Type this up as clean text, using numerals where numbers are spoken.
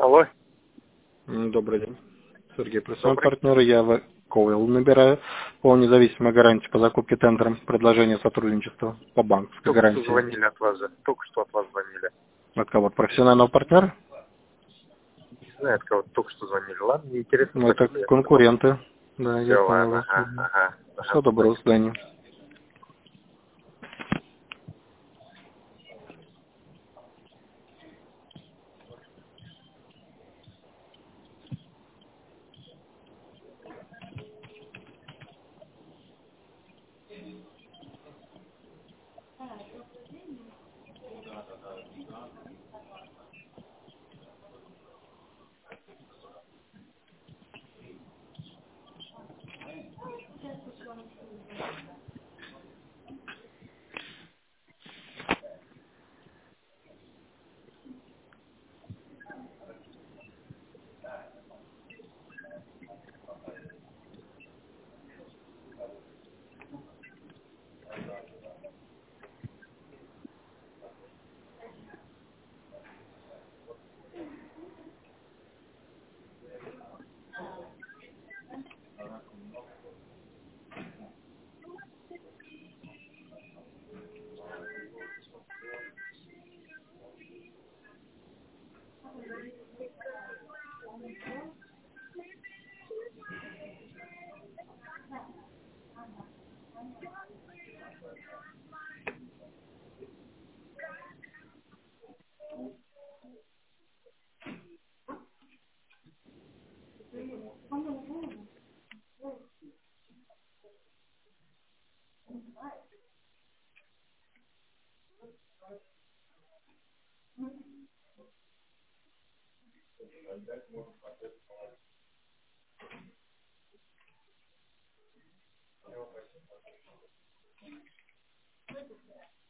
Алло, Добрый день. Сергей Прессовый, добрый. партнер. Я Койл набираю по независимой гарантии по закупке тендером. Предложение сотрудничества по банковской Только что гарантии. звонили от вас же. Только что от вас звонили. От кого? От профессионального партнера? Не знаю, от кого только что звонили. Ладно, мне интересно Ну, это фамилия. конкуренты. Да, Все, я понял ладно, вас. ага, ага, ага, Все доброго, до спасибо. свидания.